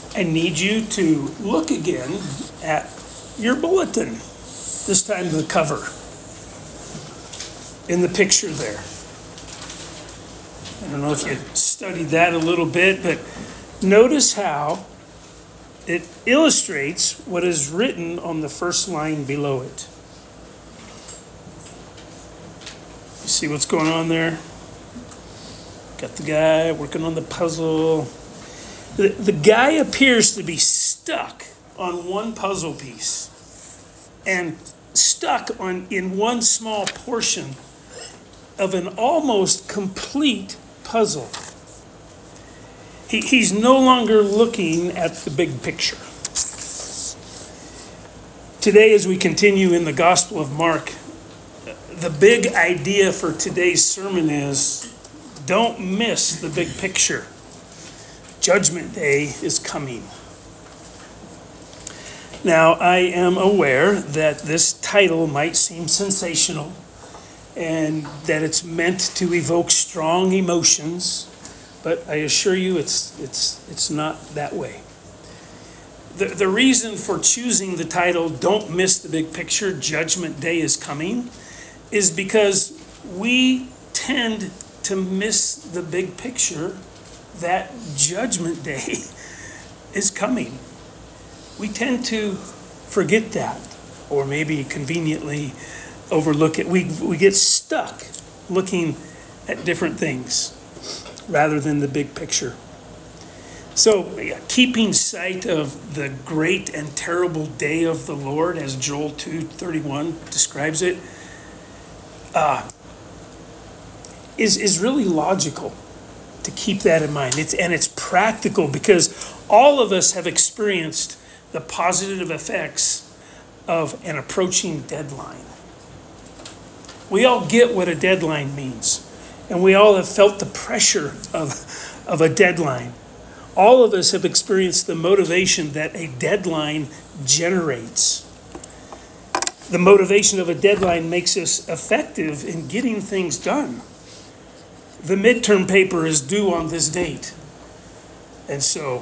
I need you to look again at your bulletin, this time the cover, in the picture there. I don't know if you studied that a little bit, but notice how it illustrates what is written on the first line below it. You see what's going on there? Got the guy working on the puzzle. The guy appears to be stuck on one puzzle piece and stuck in one small portion of an almost complete puzzle. He's no longer looking at the big picture. Today, as we continue in the Gospel of Mark, the big idea for today's sermon is don't miss the big picture. Judgment Day is coming. Now, I am aware that this title might seem sensational and that it's meant to evoke strong emotions, but I assure you it's not that way. The reason for choosing the title, Don't Miss the Big Picture, Judgment Day is Coming, is because we tend to miss the big picture that Judgment Day is coming. We tend to forget that, or maybe conveniently overlook it. We get stuck looking at different things rather than the big picture. So, keeping sight of the great and terrible day of the Lord, as Joel 2:31 describes it, is really logical to keep that in mind. It's practical because all of us have experienced the positive effects of an approaching deadline. We all get what a deadline means, and we all have felt the pressure of a deadline. All of us have experienced the motivation that a deadline generates. The motivation of a deadline makes us effective in getting things done. The midterm paper is due on this date. And so,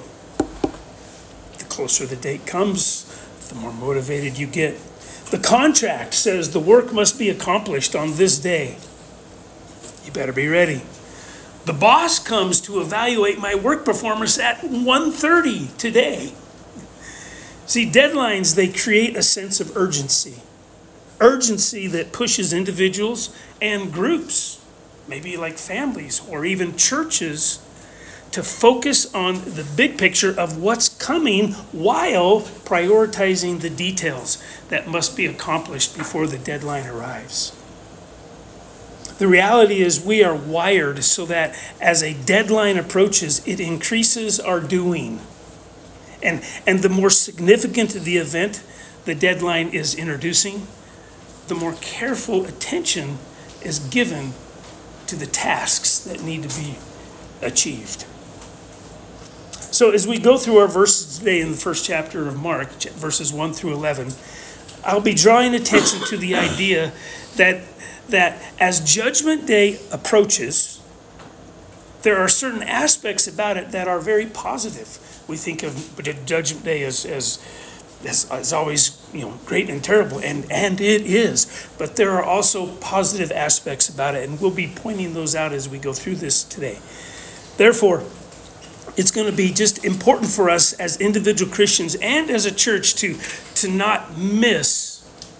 the closer the date comes, the more motivated you get. The contract says the work must be accomplished on this day. You better be ready. The boss comes to evaluate my work performance at 1:30 today. See, deadlines, they create a sense of urgency. Urgency that pushes individuals and groups, maybe like families or even churches, to focus on the big picture of what's coming while prioritizing the details that must be accomplished before the deadline arrives. The reality is we are wired so that as a deadline approaches, it increases our doing. And the more significant the event the deadline is introducing, the more careful attention is given to the tasks that need to be achieved. So as we go through our verses today in the first chapter of Mark, verses 1 through 11, I'll be drawing attention to the idea that as Judgment Day approaches, there are certain aspects about it that are very positive. We think of Judgment Day as always, great and terrible, and it is. But there are also positive aspects about it, and we'll be pointing those out as we go through this today. Therefore, it's going to be just important for us as individual Christians and as a church to not miss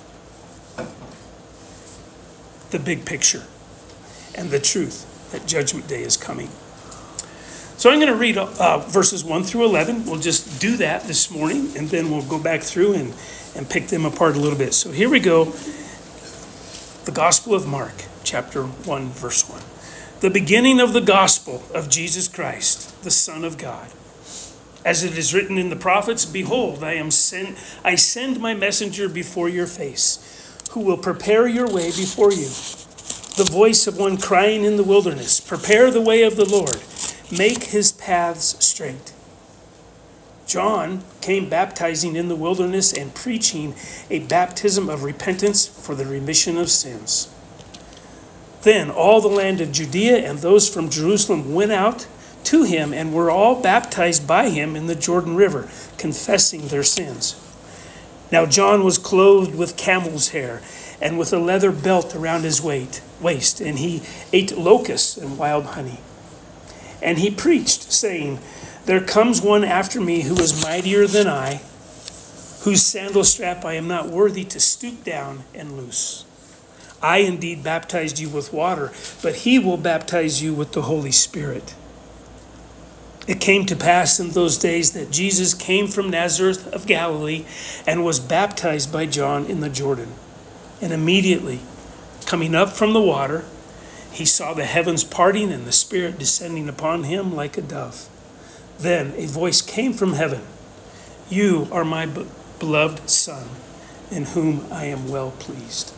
the big picture and the truth that Judgment Day is coming. So I'm going to read verses 1 through 11. We'll just do that this morning, and then we'll go back through and pick them apart a little bit. So here we go. The Gospel of Mark, chapter 1, verse 1. The beginning of the gospel of Jesus Christ, the Son of God. As it is written in the prophets, behold, I send my messenger before your face, who will prepare your way before you. The voice of one crying in the wilderness, prepare the way of the Lord, make his paths straight. John came baptizing in the wilderness and preaching a baptism of repentance for the remission of sins. Then all the land of Judea and those from Jerusalem went out to him and were all baptized by him in the Jordan River, confessing their sins. Now John was clothed with camel's hair and with a leather belt around his waist, and he ate locusts and wild honey. And he preached, saying, "There comes one after me who is mightier than I, whose sandal strap I am not worthy to stoop down and loose. I indeed baptized you with water, but he will baptize you with the Holy Spirit." It came to pass in those days that Jesus came from Nazareth of Galilee and was baptized by John in the Jordan. And immediately, coming up from the water, he saw the heavens parting and the Spirit descending upon him like a dove. Then a voice came from heaven, "You are my beloved Son, in whom I am well pleased."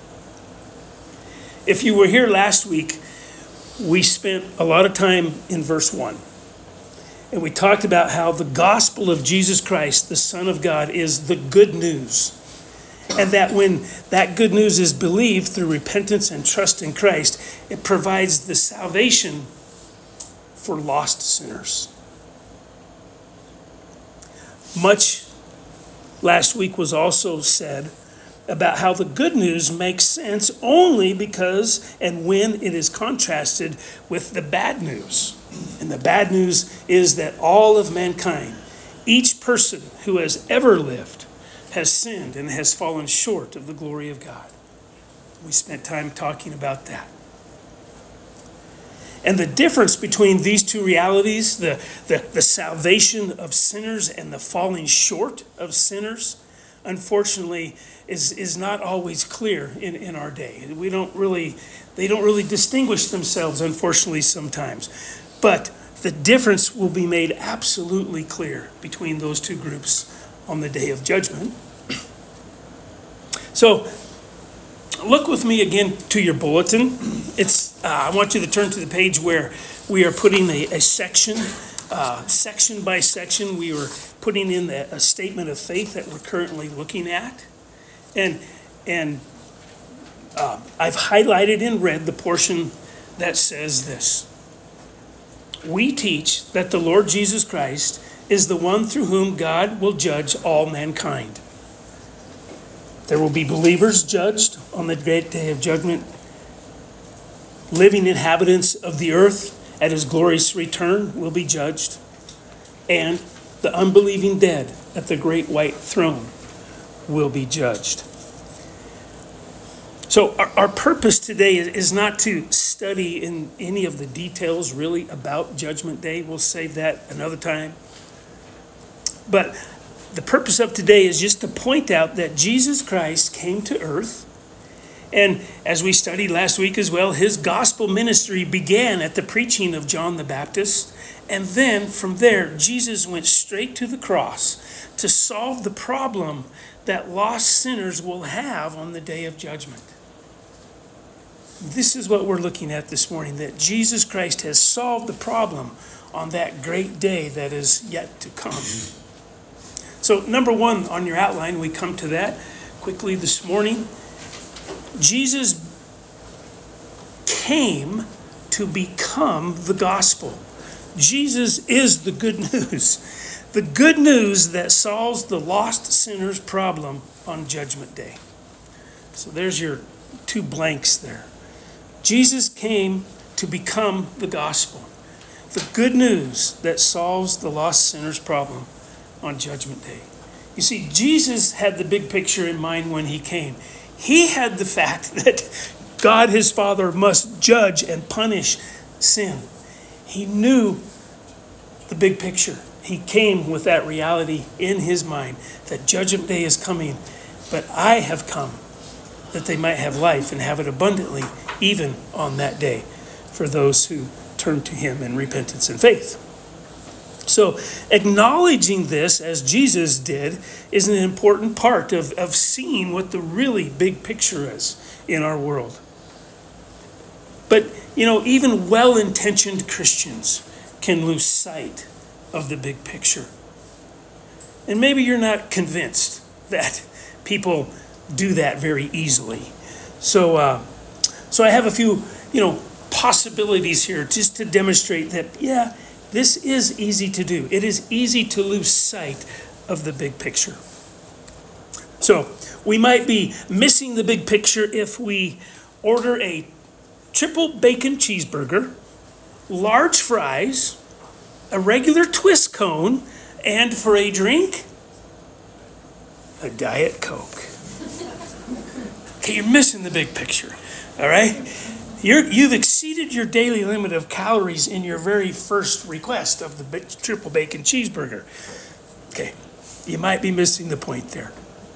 If you were here last week, we spent a lot of time in verse 1. And we talked about how the gospel of Jesus Christ, the Son of God, is the good news. And that when that good news is believed through repentance and trust in Christ, it provides the salvation for lost sinners. Much last week was also said about how the good news makes sense only because and when it is contrasted with the bad news. And the bad news is that all of mankind, each person who has ever lived, has sinned and has fallen short of the glory of God. We spent time talking about that. And the difference between these two realities, the salvation of sinners and the falling short of sinners, unfortunately, is not always clear in our day. They don't really distinguish themselves, unfortunately, sometimes. But the difference will be made absolutely clear between those two groups on the day of judgment. So, look with me again to your bulletin. I want you to turn to the page where we are putting a section, section by section. We are putting in a statement of faith that we're currently looking at. And I've highlighted in red the portion that says this: "We teach that the Lord Jesus Christ is the one through whom God will judge all mankind. There will be believers judged on the great day of judgment, living inhabitants of the earth at his glorious return will be judged, and the unbelieving dead at the great white throne will be judged." So our purpose today is not to study in any of the details really about Judgment Day. We'll save that another time. But the purpose of today is just to point out that Jesus Christ came to earth. And as we studied last week as well, his gospel ministry began at the preaching of John the Baptist. And then from there, Jesus went straight to the cross to solve the problem that lost sinners will have on the day of judgment. This is what we're looking at this morning, that Jesus Christ has solved the problem on that great day that is yet to come. So number one on your outline, we come to that quickly this morning. Jesus came to become the gospel. Jesus is the good news. The good news that solves the lost sinner's problem on Judgment Day. So there's your two blanks there. Jesus came to become the gospel. The good news that solves the lost sinner's problem on Judgment Day. You see, Jesus had the big picture in mind when he came. He had the fact that God, his Father, must judge and punish sin. He knew the big picture. He came with that reality in his mind, that Judgment Day is coming, but I have come that they might have life and have it abundantly, even on that day, for those who turn to him in repentance and faith. So acknowledging this, as Jesus did, is an important part of seeing what the really big picture is in our world. But, even well-intentioned Christians can lose sight of the big picture. And maybe you're not convinced that people do that very easily. So I have a few, possibilities here just to demonstrate that, this is easy to do. It is easy to lose sight of the big picture. So we might be missing the big picture if we order a triple bacon cheeseburger, large fries, a regular twist cone, and for a drink, a Diet Coke. Okay, you're missing the big picture, all right? You've exceeded your daily limit of calories in your very first request of the triple bacon cheeseburger. Okay, you might be missing the point there.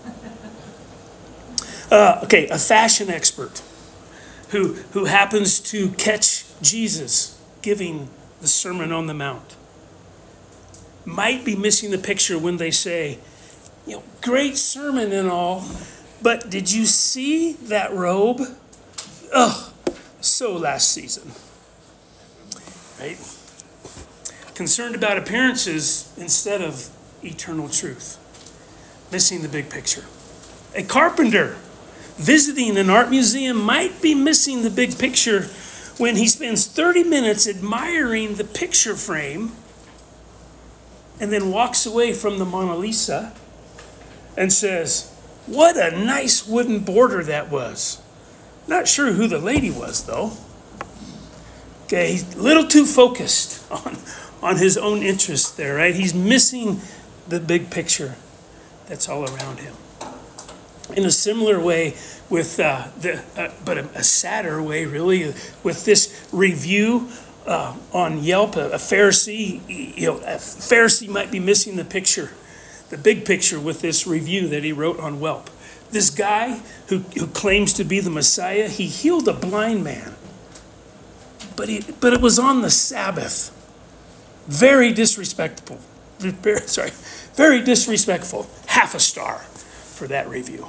Okay, a fashion expert who happens to catch Jesus giving the Sermon on the Mount might be missing the picture when they say, great sermon and all, but did you see that robe? Ugh, so last season. Right? Concerned about appearances instead of eternal truth. Missing the big picture. A carpenter visiting an art museum might be missing the big picture when he spends 30 minutes admiring the picture frame and then walks away from the Mona Lisa and says, "What a nice wooden border that was." Not sure who the lady was, though. Okay, he's a little too focused on his own interests there, right? He's missing the big picture that's all around him. In a similar way with, but a sadder way, really, with this review on Yelp, a Pharisee, a Pharisee might be missing the picture, the big picture with this review that he wrote on Yelp. This guy who claims to be the Messiah, he healed a blind man, but it was on the Sabbath. Very disrespectful. Very disrespectful. Half a star for that review.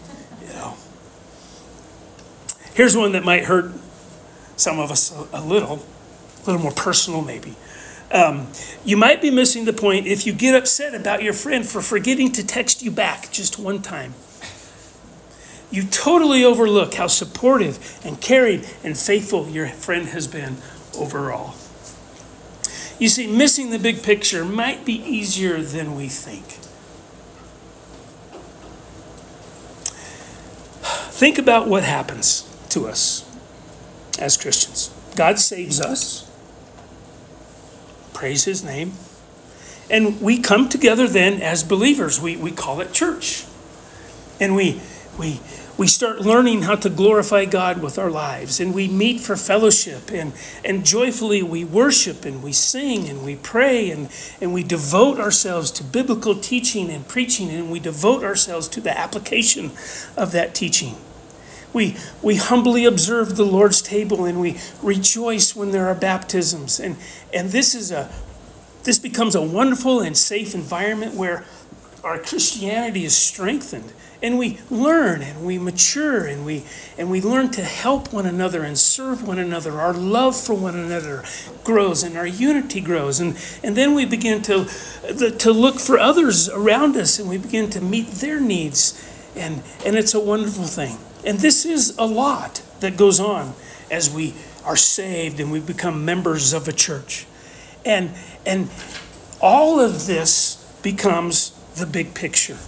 Here's one that might hurt some of us a little more personal maybe. You might be missing the point if you get upset about your friend for forgetting to text you back just one time. You totally overlook how supportive and caring and faithful your friend has been overall. You see, missing the big picture might be easier than we think. Think about what happens to us as Christians. God saves us. Praise his name. And we come together then as believers. We call it church. And we start learning how to glorify God with our lives. And we meet for fellowship. And joyfully we worship and we sing and we pray. And we devote ourselves to biblical teaching and preaching. And we devote ourselves to the application of that teaching. We humbly observe the Lord's table and we rejoice when there are baptisms. And this becomes a wonderful and safe environment where our Christianity is strengthened. And we learn and we mature and we learn to help one another and serve one another. Our love for one another grows and our unity grows. And then we begin to look for others around us and we begin to meet their needs. And it's a wonderful thing. And this is a lot that goes on as we are saved and we become members of a church. And all of this becomes the big picture.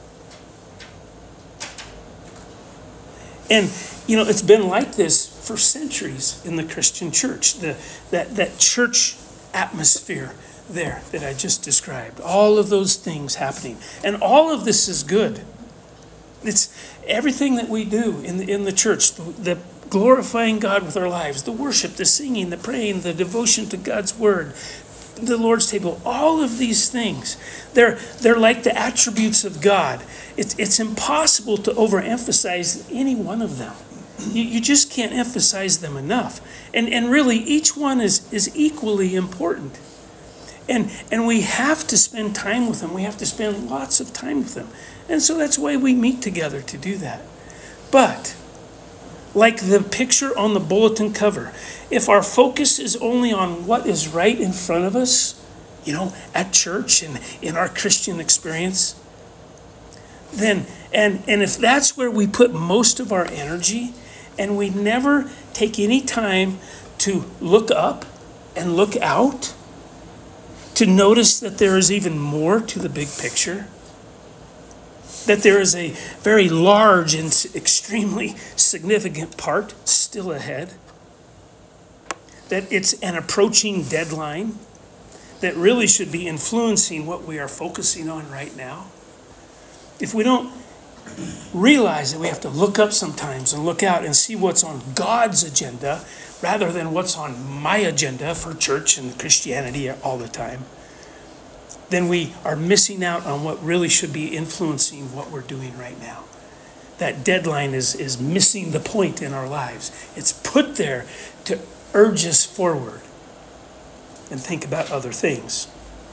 And, it's been like this for centuries in the Christian church. That church atmosphere there that I just described. All of those things happening. And all of this is good. It's everything that we do in the church, the glorifying God with our lives, the worship, the singing, the praying, the devotion to God's word, the Lord's table, all of these things, they're like the attributes of God. It's impossible to overemphasize any one of them. You just can't emphasize them enough. And really, each one is equally important. And we have to spend time with them. We have to spend lots of time with them. And so that's why we meet together to do that. But, like the picture on the bulletin cover, if our focus is only on what is right in front of us, at church and in our Christian experience, then, and if that's where we put most of our energy, and we never take any time to look up and look out, to notice that there is even more to the big picture? That there is a very large and extremely significant part still ahead? That it's an approaching deadline that really should be influencing what we are focusing on right now? If we don't realize that we have to look up sometimes and look out and see what's on God's agenda rather than what's on my agenda for church and Christianity all the time, then we are missing out on what really should be influencing what we're doing right now. That deadline is missing the point in our lives. It's put there to urge us forward and think about other things.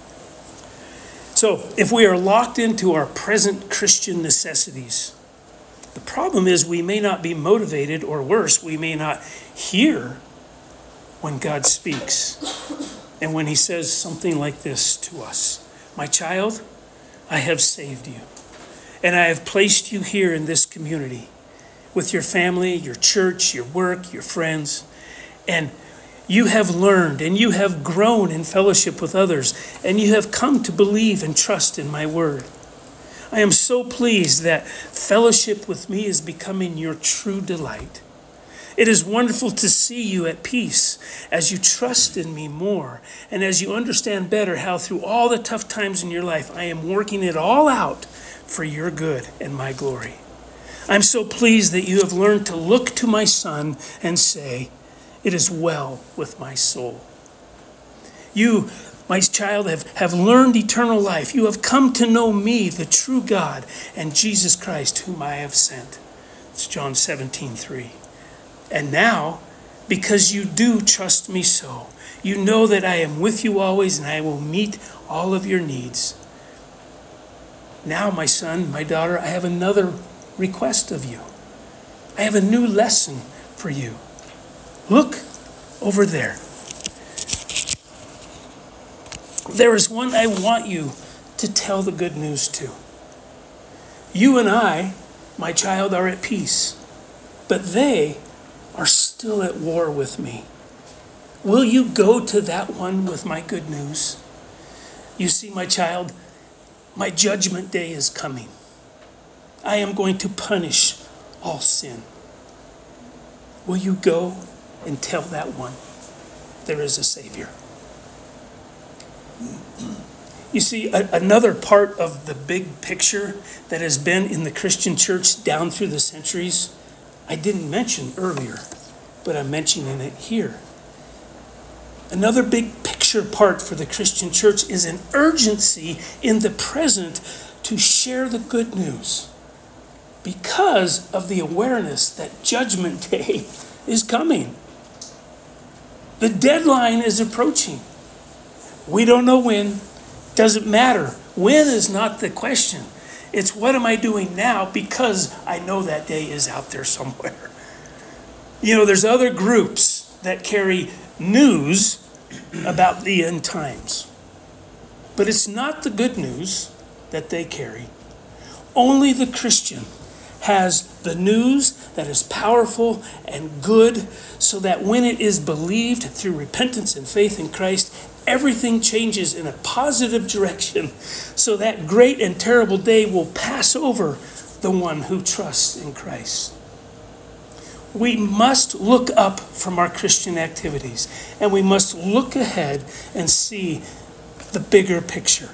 So, if we are locked into our present Christian necessities, the problem is we may not be motivated, or worse, we may not hear when God speaks and when he says something like this to us. My child, I have saved you, and I have placed you here in this community with your family, your church, your work, your friends, and you have learned and you have grown in fellowship with others, and you have come to believe and trust in my word. I am so pleased that fellowship with me is becoming your true delight. It is wonderful to see you at peace as you trust in me more and as you understand better how through all the tough times in your life, I am working it all out for your good and my glory. I'm so pleased that you have learned to look to my Son and say, it is well with my soul. You, my child, have learned eternal life. You have come to know me, the true God, and Jesus Christ, whom I have sent. It's John 17:3. And now, because you do trust me so, you know that I am with you always and I will meet all of your needs. Now, my son, my daughter, I have another request of you. I have a new lesson for you. Look over there. There is one I want you to tell the good news to. You and I, my child, are at peace, but they are still at war with me. Will you go to that one with my good news? You see, my child, my judgment day is coming. I am going to punish all sin. Will you go and tell that one there is a Savior? You see, another part of the big picture that has been in the Christian church down through the centuries, I didn't mention earlier, but I'm mentioning it here. Another big picture part for the Christian church is an urgency in the present to share the good news because of the awareness that Judgment Day is coming. The deadline is approaching. We don't know when. Doesn't matter. When is not the question. It's what am I doing now because I know that day is out there somewhere. You know, there's other groups that carry news about the end times. But it's not the good news that they carry. Only the Christian has the news that is powerful and good, so that when it is believed through repentance and faith in Christ, everything changes in a positive direction, so that great and terrible day will pass over the one who trusts in Christ. We must look up from our Christian activities, and we must look ahead and see the bigger picture.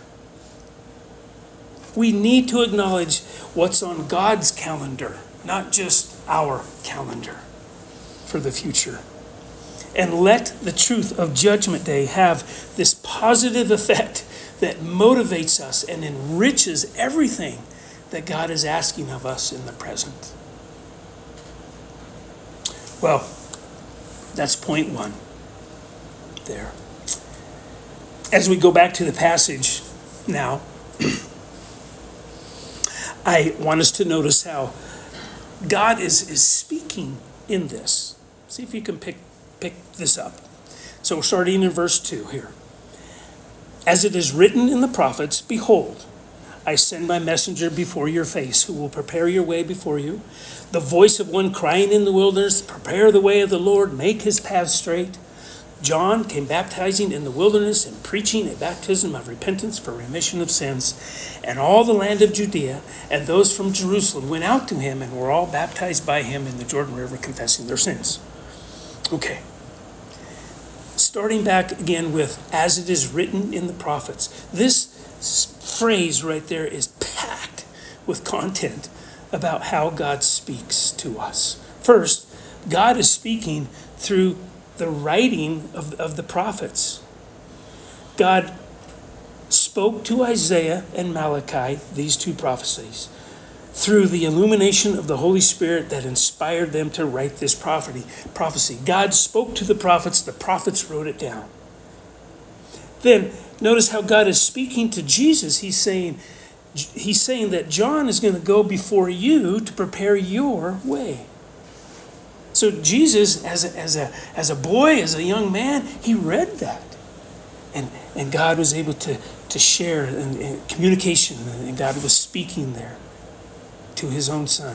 We need to acknowledge what's on God's calendar, not just our calendar for the future. And let the truth of Judgment Day have this positive effect that motivates us and enriches everything that God is asking of us in the present. Well, that's point one there. As we go back to the passage now, I want us to notice how God is speaking in this. See if you can pick this up. So we're starting in verse 2 here. As it is written in the prophets, behold, I send my messenger before your face, who will prepare your way before you. The voice of one crying in the wilderness, prepare the way of the Lord, make his path straight. John came baptizing in the wilderness and preaching a baptism of repentance for remission of sins. And all the land of Judea and those from Jerusalem went out to him and were all baptized by him in the Jordan River, confessing their sins. Okay. Starting back again with, as it is written in the prophets. This phrase right there is packed with content about how God speaks to us. First, God is speaking through the writing of the prophets. God spoke to Isaiah and Malachi, these two prophecies, through the illumination of the Holy Spirit that inspired them to write this prophecy. God spoke to the prophets wrote it down. Then, notice how God is speaking to Jesus. He's saying that John is going to go before you to prepare your way. So Jesus, as a boy, as a young man, he read that. And God was able to share in communication, and God was speaking there to his own son.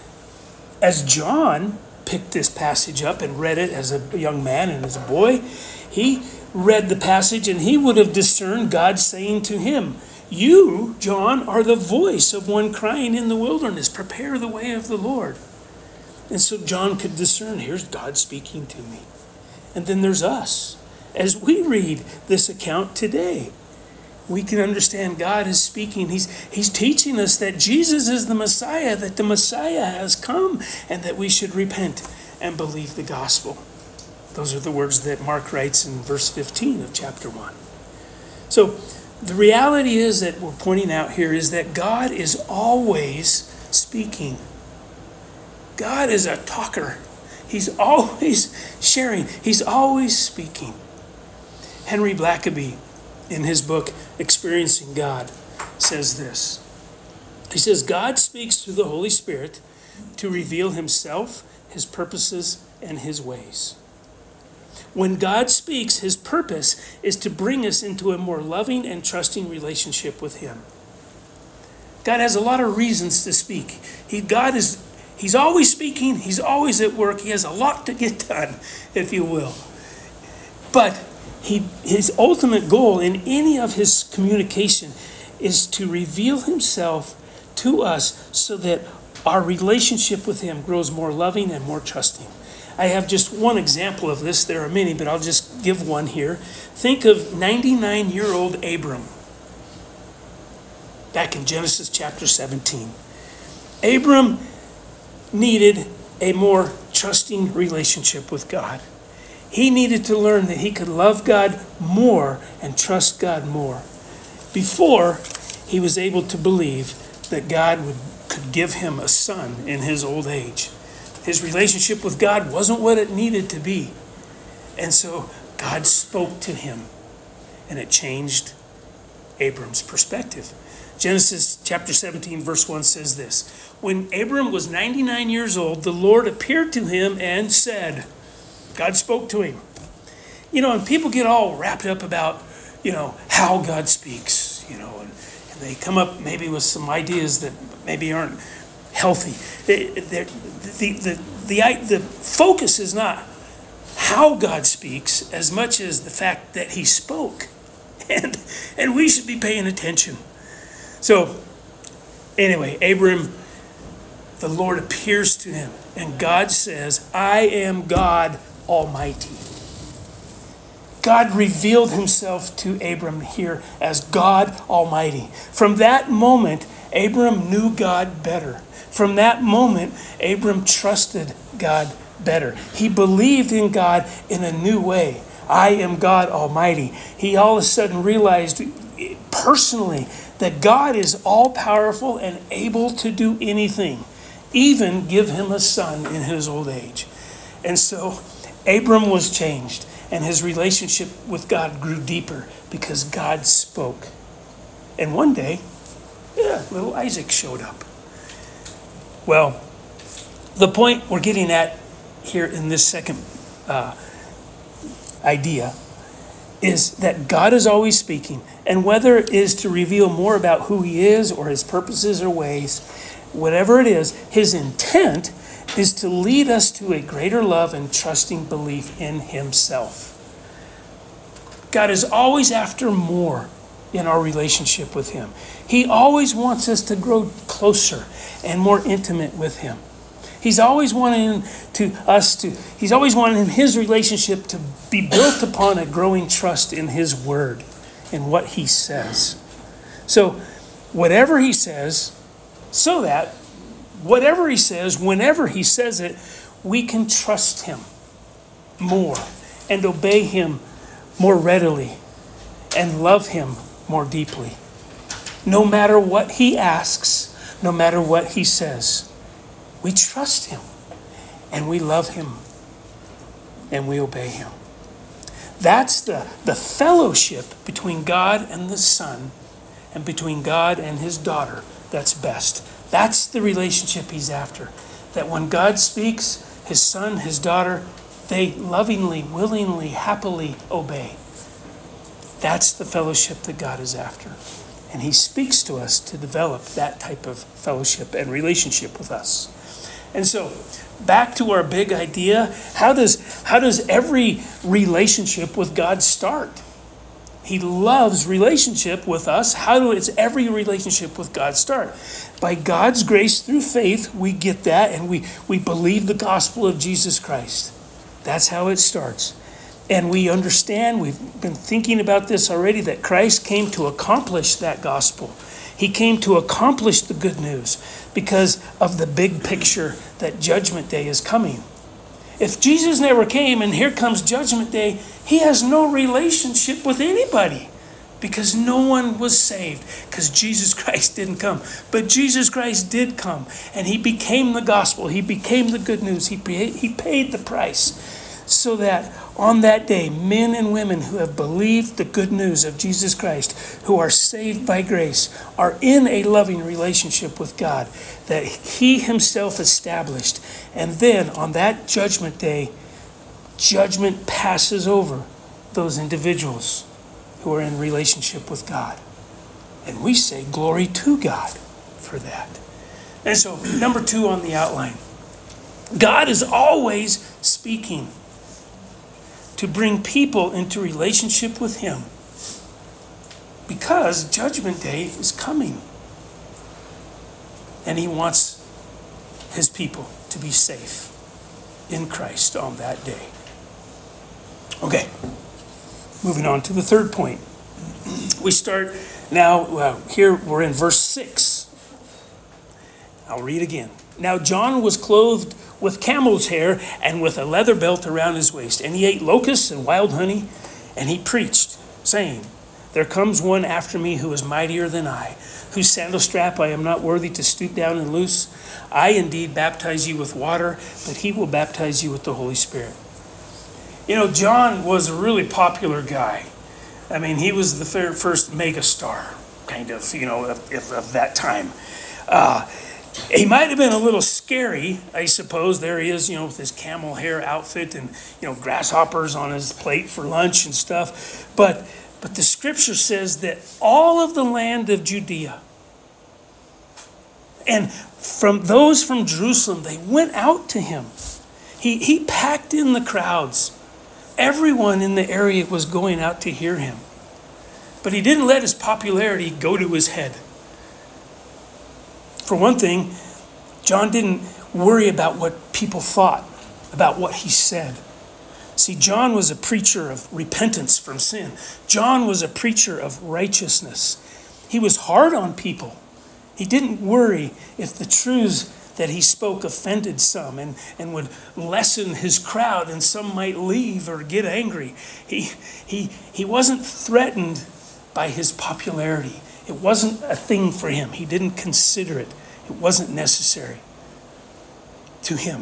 As John picked this passage up and read it as a young man and as a boy, he read the passage and he would have discerned God saying to him, "You, John, are the voice of one crying in the wilderness, prepare the way of the Lord." And so John could discern, here's God speaking to me. And then there's us. As we read this account today, we can understand God is speaking. He's teaching us that Jesus is the Messiah, that the Messiah has come, and that we should repent and believe the gospel. Those are the words that Mark writes in verse 15 of chapter 1. So the reality is that we're pointing out here is that God is always speaking. God is a talker. He's always sharing. He's always speaking. Henry Blackaby, in his book, Experiencing God, says this. He says, God speaks through the Holy Spirit to reveal himself, his purposes, and his ways. When God speaks, his purpose is to bring us into a more loving and trusting relationship with him. God has a lot of reasons to speak. He's always speaking. He's always at work. He has a lot to get done, if you will. But his ultimate goal in any of his communication is to reveal himself to us so that our relationship with him grows more loving and more trusting. I have just one example of this. There are many, but I'll just give one here. Think of 99-year-old Abram back in Genesis chapter 17. Abram needed a more trusting relationship with God. He needed to learn that he could love God more and trust God more before he was able to believe that God could give him a son in his old age. His relationship with God wasn't what it needed to be. And so God spoke to him, and it changed Abram's perspective. Genesis chapter 17, verse 1 says this. When Abram was 99 years old, the Lord appeared to him and said, God spoke to him. And people get all wrapped up about, how God speaks, and they come up maybe with some ideas that maybe aren't healthy. The focus is not how God speaks as much as the fact that he spoke. And we should be paying attention. So, anyway, Abram, the Lord appears to him, and God says, I am God Almighty. God revealed himself to Abram here as God Almighty. From that moment, Abram knew God better. From that moment, Abram trusted God better. He believed in God in a new way. I am God Almighty. He all of a sudden realized personally that God is all-powerful and able to do anything, even give him a son in his old age. And so Abram was changed, and his relationship with God grew deeper because God spoke. And one day, little Isaac showed up. Well, the point we're getting at here in this second idea is that God is always speaking, and whether it is to reveal more about who he is or his purposes or ways, whatever it is, his intent is to lead us to a greater love and trusting belief in himself. God is always after more in our relationship with him. He always wants us to grow closer and more intimate with him. He's always wanting he's always wanting his relationship to be built upon a growing trust in his word and what he says. So whatever he says, whatever he says, whenever he says it, we can trust him more and obey him more readily and love him more deeply. No matter what he asks, no matter what he says, we trust him and we love him and we obey him. That's the fellowship between God and the Son and between God and his daughter that's best. That's the relationship he's after. That when God speaks, his son, his daughter, they lovingly, willingly, happily obey. That's the fellowship that God is after. And he speaks to us to develop that type of fellowship and relationship with us. And so, back to our big idea, how does every relationship with God start? He loves relationship with us. How does every relationship with God start? By God's grace through faith, we get that, and we believe the gospel of Jesus Christ. That's how it starts. And we understand, we've been thinking about this already, that Christ came to accomplish that gospel. He came to accomplish the good news because of the big picture that Judgment Day is coming. If Jesus never came and here comes Judgment Day, he has no relationship with anybody because no one was saved because Jesus Christ didn't come. But Jesus Christ did come and he became the gospel. He became the good news. He paid the price so that on that day, men and women who have believed the good news of Jesus Christ, who are saved by grace, are in a loving relationship with God that he himself established. And then on that judgment day, judgment passes over those individuals who are in relationship with God. And we say glory to God for that. And so, number 2 on the outline. God is always speaking to bring people into relationship with him because Judgment Day is coming. And he wants his people to be safe in Christ on that day. Okay, moving on to the third point. We start now, here we're in verse 6. I'll read again. Now John was clothed with camel's hair and with a leather belt around his waist. And he ate locusts and wild honey, and he preached, saying, there comes one after me who is mightier than I, whose sandal strap I am not worthy to stoop down and loose. I indeed baptize you with water, but he will baptize you with the Holy Spirit. You know, John was a really popular guy. I mean, he was the first megastar, kind of, of that time. He might have been a little scary, I suppose. There he is, with his camel hair outfit and, grasshoppers on his plate for lunch and stuff. But the scripture says that all of the land of Judea and from those from Jerusalem, they went out to him. He packed in the crowds. Everyone in the area was going out to hear him. But he didn't let his popularity go to his head. For one thing, John didn't worry about what people thought, about what he said. See, John was a preacher of repentance from sin. John was a preacher of righteousness. He was hard on people. He didn't worry if the truths that he spoke offended some and would lessen his crowd and some might leave or get angry. He wasn't threatened by his popularity. It wasn't a thing for him. He didn't consider it. It wasn't necessary to him.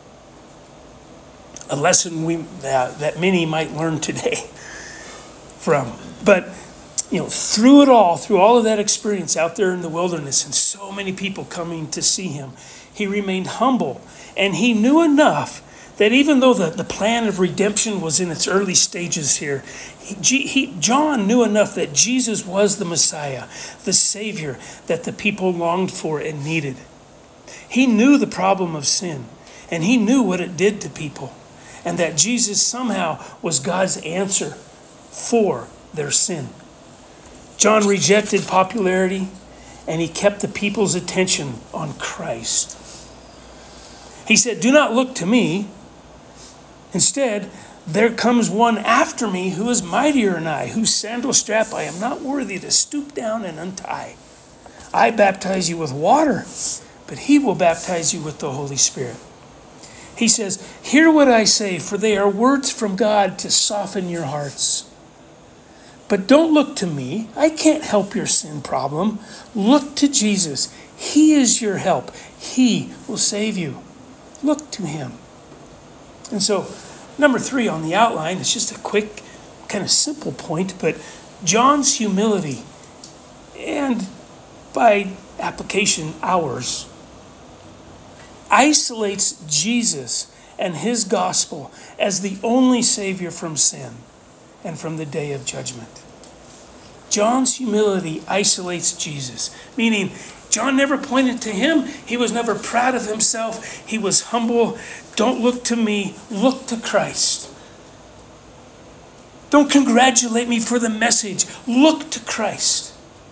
A lesson that many might learn today from. But, through it all, through all of that experience out there in the wilderness and so many people coming to see him, he remained humble. And he knew enough that even though the plan of redemption was in its early stages here, John knew enough that Jesus was the Messiah, the Savior that the people longed for and needed. He knew the problem of sin, and he knew what it did to people, and that Jesus somehow was God's answer for their sin. John rejected popularity, and he kept the people's attention on Christ. He said, "Do not look to me. Instead, there comes one after me who is mightier than I, whose sandal strap I am not worthy to stoop down and untie. I baptize you with water, but he will baptize you with the Holy Spirit." He says, "Hear what I say, for they are words from God to soften your hearts. But don't look to me. I can't help your sin problem. Look to Jesus. He is your help. He will save you. Look to him." And so, number 3 on the outline, it's just a quick, kind of simple point, but John's humility, and by application, ours, isolates Jesus and his gospel as the only Savior from sin and from the day of judgment. John's humility isolates Jesus, meaning John never pointed to him. He was never proud of himself. He was humble. Don't look to me, look to Christ. Don't congratulate me for the message. Look to Christ.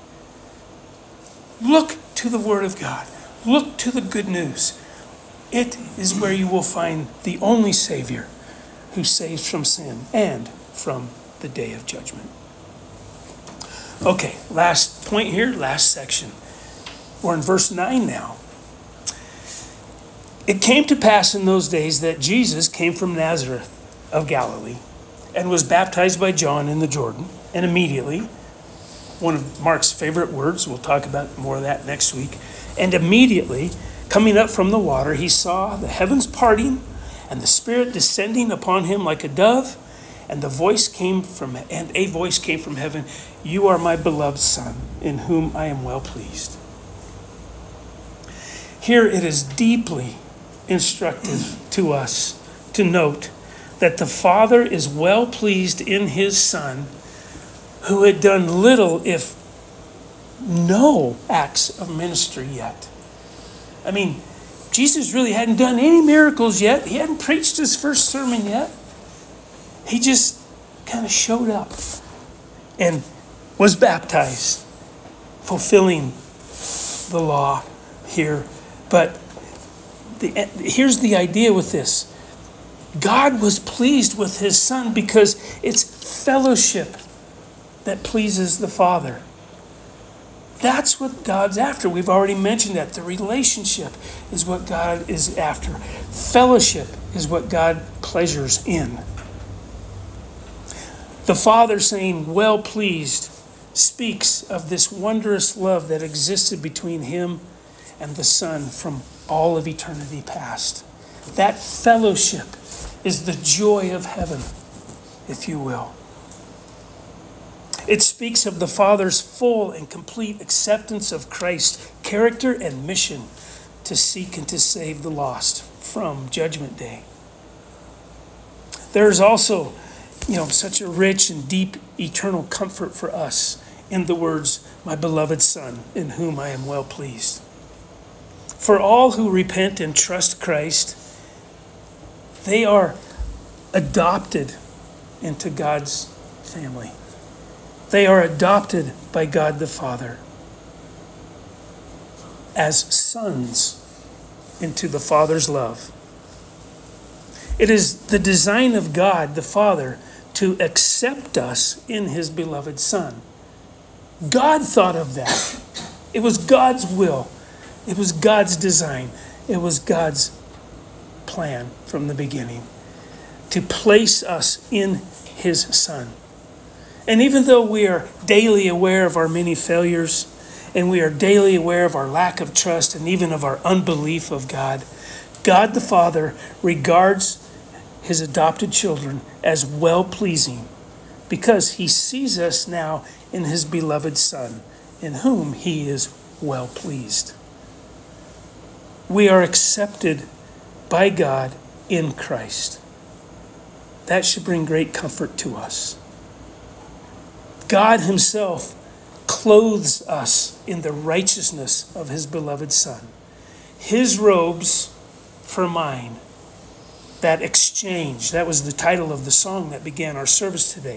Look to the Word of God. Look to the good news. It is where you will find the only Savior who saves from sin and from the day of judgment. Okay, last point here, last section. We're in verse 9 now. It came to pass in those days that Jesus came from Nazareth of Galilee and was baptized by John in the Jordan. And immediately, one of Mark's favorite words, we'll talk about more of that next week. And immediately, coming up from the water, he saw the heavens parting and the Spirit descending upon him like a dove. And a voice came from heaven, "You are my beloved Son, in whom I am well pleased." Here it is deeply instructive to us to note that the Father is well pleased in his Son, who had done little, if no, acts of ministry yet. I mean, Jesus really hadn't done any miracles yet. He hadn't preached his first sermon yet. He just kind of showed up and was baptized, fulfilling the law here. But here's the idea with this. God was pleased with his Son because it's fellowship that pleases the Father. That's what God's after. We've already mentioned that. The relationship is what God is after. Fellowship is what God pleasures in. The Father saying, "well pleased," speaks of this wondrous love that existed between him and the Son from all of eternity past. That fellowship is the joy of heaven, if you will. It speaks of the Father's full and complete acceptance of Christ's character and mission to seek and to save the lost from Judgment Day. There's also, such a rich and deep eternal comfort for us in the words, "My beloved Son, in whom I am well pleased." For all who repent and trust Christ, they are adopted into God's family. They are adopted by God the Father as sons into the Father's love. It is the design of God the Father to accept us in his beloved Son. God thought of that. It was God's will. It was God's design. It was God's plan from the beginning to place us in his Son. And even though we are daily aware of our many failures, and we are daily aware of our lack of trust and even of our unbelief of God, God the Father regards his adopted children as well-pleasing because he sees us now in his beloved Son, in whom he is well-pleased. We are accepted by God in Christ. That should bring great comfort to us. God himself clothes us in the righteousness of his beloved Son. His robes for mine. That exchange, that was the title of the song that began our service today.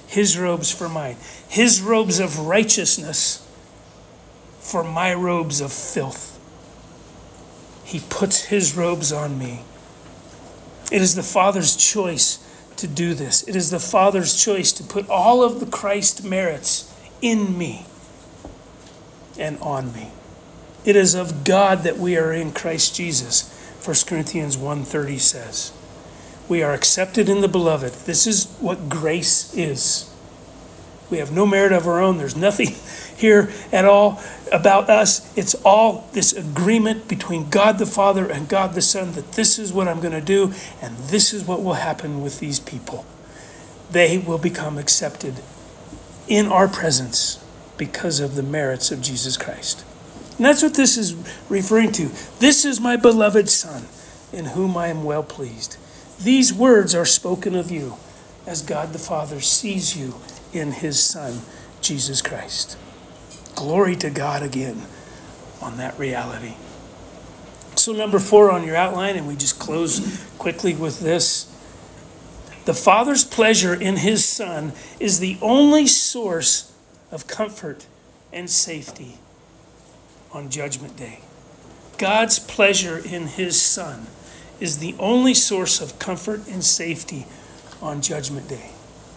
his robes for mine, his robes of righteousness for my robes of filth. He puts his robes on me. It is the Father's choice to do this. It is the Father's choice to put all of the Christ merits in me and on me. It is of God that we are in Christ Jesus. 1 Corinthians 1:30 says, we are accepted in the beloved. This is what grace is. We have no merit of our own. There's nothing here at all about us. It's all this agreement between God the Father and God the Son that this is what I'm going to do, and this is what will happen with these people. They will become accepted in our presence because of the merits of Jesus Christ. And that's what this is referring to. This is my beloved Son, in whom I am well pleased. These words are spoken of you as God the Father sees you in his Son, Jesus Christ. Glory to God again on that reality. So number 4 on your outline, and we just close quickly with this. The Father's pleasure in his Son is the only source of comfort and safety on Judgment Day. God's pleasure in his Son is the only source of comfort and safety on Judgment Day.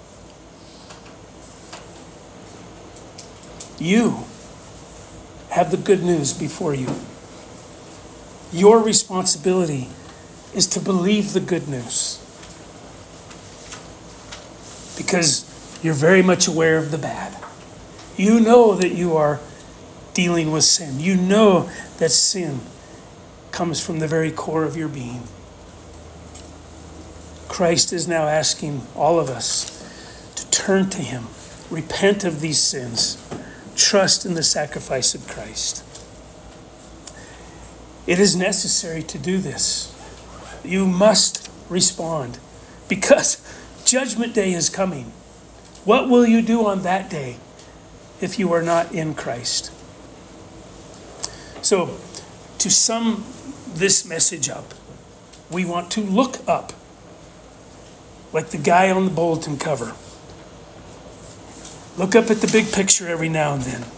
You have the good news before you. Your responsibility is to believe the good news, because you're very much aware of the bad. You know that you are dealing with sin. You know that sin comes from the very core of your being. Christ is now asking all of us to turn to him, repent of these sins, trust in the sacrifice of Christ. It is necessary to do this. You must respond, because Judgment Day is coming. What will you do on that day if you are not in Christ? So, to sum this message up, we want to look up, like the guy on the bulletin cover. Look up at the big picture every now and then.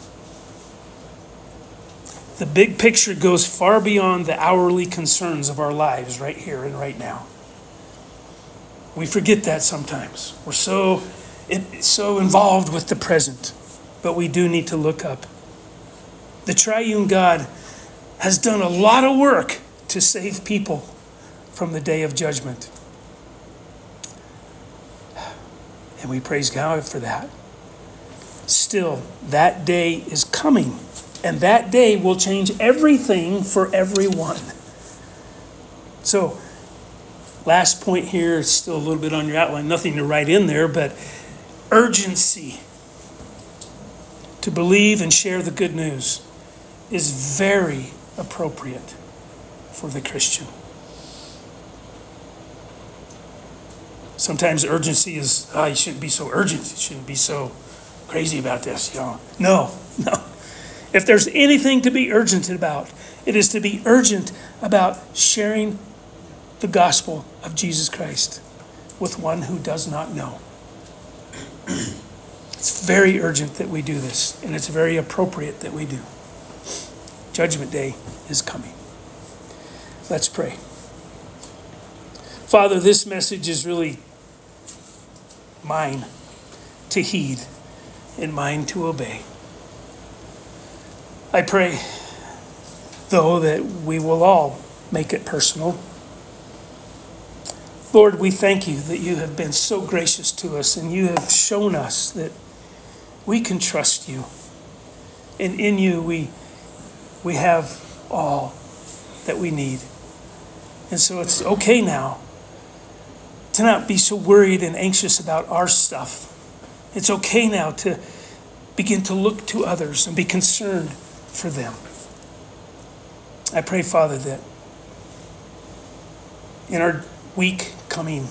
The big picture goes far beyond the hourly concerns of our lives right here and right now. We forget that sometimes. We're so involved with the present, but we do need to look up. The triune God has done a lot of work to save people from the day of judgment. And we praise God for that. Still, that day is coming, and that day will change everything for everyone. So, last point here, it's still a little bit on your outline, nothing to write in there, but urgency to believe and share the good news is very appropriate for the Christian. Sometimes urgency is, you shouldn't be so urgent. You shouldn't be so crazy about this. No. If there's anything to be urgent about, it is to be urgent about sharing the gospel of Jesus Christ with one who does not know. It's very urgent that we do this, and it's very appropriate that we do. Judgment Day is coming. Let's pray. Father, this message is really mine to heed and mine to obey. I pray, though, that we will all make it personal. Lord, we thank you that you have been so gracious to us, and you have shown us that we can trust you. And in you we have all that we need. And so it's okay now to not be so worried and anxious about our stuff. It's okay now to begin to look to others and be concerned for them. I pray, Father, that in our week coming,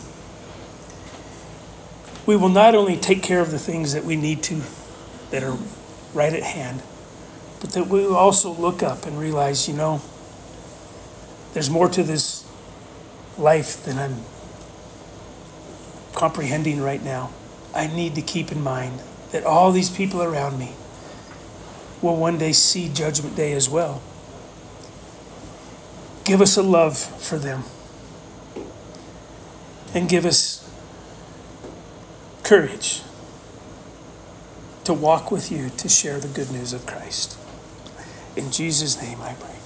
we will not only take care of the things that we need to, that are right at hand, but that we will also look up and realize, there's more to this life than I'm comprehending right now. I need to keep in mind that all these people around me will one day see Judgment Day as well. Give us a love for them. And give us courage to walk with you to share the good news of Christ. In Jesus' name I pray.